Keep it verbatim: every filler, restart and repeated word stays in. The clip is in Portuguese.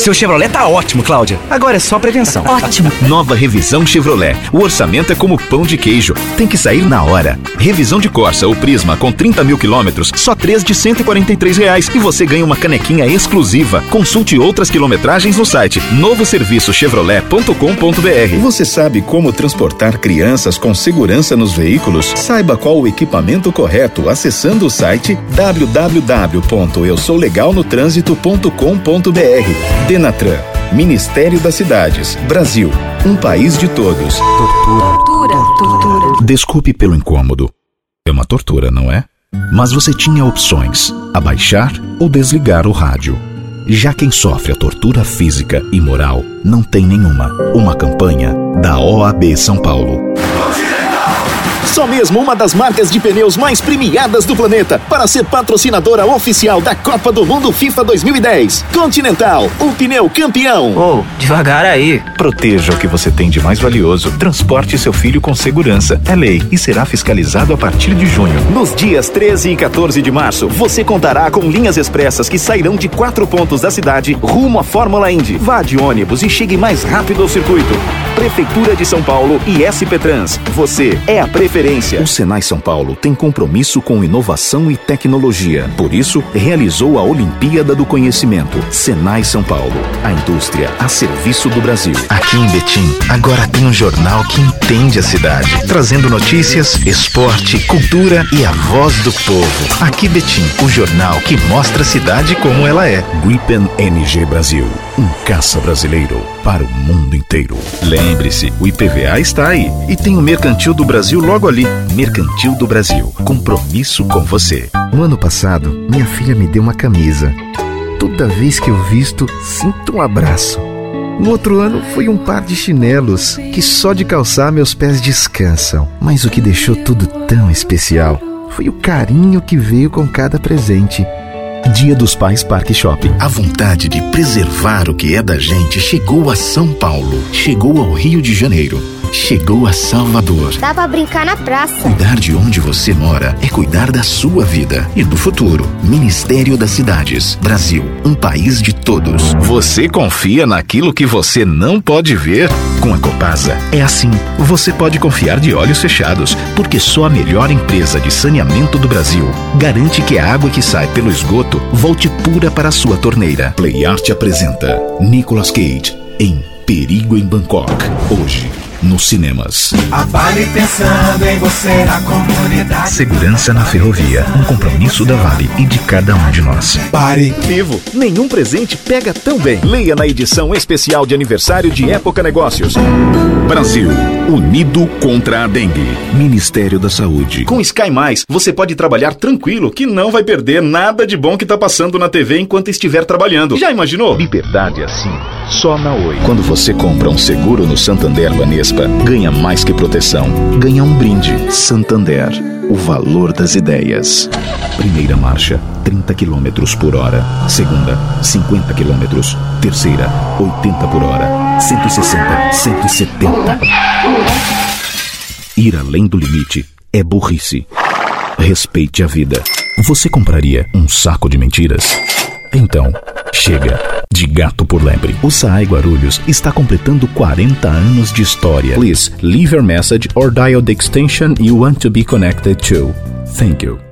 Seu Chevrolet tá ótimo, Cláudia. Agora é só prevenção. Ótimo. Nova revisão Chevrolet. O orçamento é como pão de queijo. Tem que sair na hora. Revisão de Corsa ou Prisma com trinta mil quilômetros, só três de cento e quarenta e três reais. E você ganha uma canequinha exclusiva. Consulte outras quilometragens no site novo serviço chevrolet ponto com ponto b r. Você sabe como transportar crianças com segurança nos veículos? Saiba qual o equipamento correto acessando o site w w w ponto eu sou legal no trânsito ponto com ponto b r. Denatran, Ministério das Cidades, Brasil, um país de todos. Tortura. Tortura. Desculpe pelo incômodo. É uma tortura, não é? Mas você tinha opções: abaixar ou desligar o rádio. Já quem sofre a tortura física e moral não tem nenhuma. Uma campanha da O A B São Paulo. Só mesmo uma das marcas de pneus mais premiadas do planeta para ser patrocinadora oficial da Copa do Mundo FIFA dois mil e dez. Continental, o pneu campeão. Ô, oh, devagar aí. Proteja o que você tem de mais valioso. Transporte seu filho com segurança. É lei e será fiscalizado a partir de junho. Nos dias treze e quatorze de março, você contará com linhas expressas que sairão de quatro pontos da cidade rumo à Fórmula Indy. Vá de ônibus e chegue mais rápido ao circuito. Prefeitura de São Paulo e S P Trans. Você é a preferência. O Senai São Paulo tem compromisso com inovação e tecnologia. Por isso, realizou a Olimpíada do Conhecimento. Senai São Paulo, a indústria a serviço do Brasil. Aqui em Betim, agora tem um jornal que entende a cidade, trazendo notícias, esporte, cultura e a voz do povo. Aqui Betim, o jornal que mostra a cidade como ela é. Gripen N G Brasil, um caça brasileiro para o mundo inteiro. Lembre-se, o I P V A está aí e tem o Mercantil do Brasil logo ali. Mercantil do Brasil, compromisso com você. No ano passado, minha filha me deu uma camisa. Toda vez que eu visto, sinto um abraço. No outro ano, foi um par de chinelos, que só de calçar meus pés descansam. Mas o que deixou tudo tão especial foi o carinho que veio com cada presente. Dia dos Pais Parque Shopping. A vontade de preservar o que é da gente chegou a São Paulo, chegou ao Rio de Janeiro, chegou a Salvador. Dá pra brincar na praça. Cuidar de onde você mora é cuidar da sua vida e do futuro. Ministério das Cidades, Brasil, um país de todos. Você confia naquilo que você não pode ver? Com a Copasa é assim. Você pode confiar de olhos fechados, porque só a melhor empresa de saneamento do Brasil garante que a água que sai pelo esgoto volte pura para a sua torneira. Play Art apresenta Nicolas Cage em Perigo em Bangkok, hoje nos cinemas. A Vale pensando em você na comunidade. Segurança na ferrovia, um compromisso da Vale e de cada um de nós. Pare. Vivo, nenhum presente pega tão bem. Leia na edição especial de aniversário de Época Negócios. Brasil, unido contra a dengue. Ministério da Saúde. Com Sky Mais, você pode trabalhar tranquilo, que não vai perder nada de bom que tá passando na T V enquanto estiver trabalhando. Já imaginou? Liberdade assim, só na Oi. Quando você compra um seguro no Santander Banespa, ganha mais que proteção, ganha um brinde. Santander, o valor das ideias. Primeira marcha, trinta quilômetros por hora. Segunda, cinquenta quilômetros. Terceira, oitenta por hora. cento e sessenta, cento e setenta. Ir além do limite é burrice. Respeite a vida. Você compraria um saco de mentiras? Então, chega de gato por lebre. O S A E Guarulhos está completando quarenta anos de história. Please leave your message or dial the extension you want to be connected to. Thank you.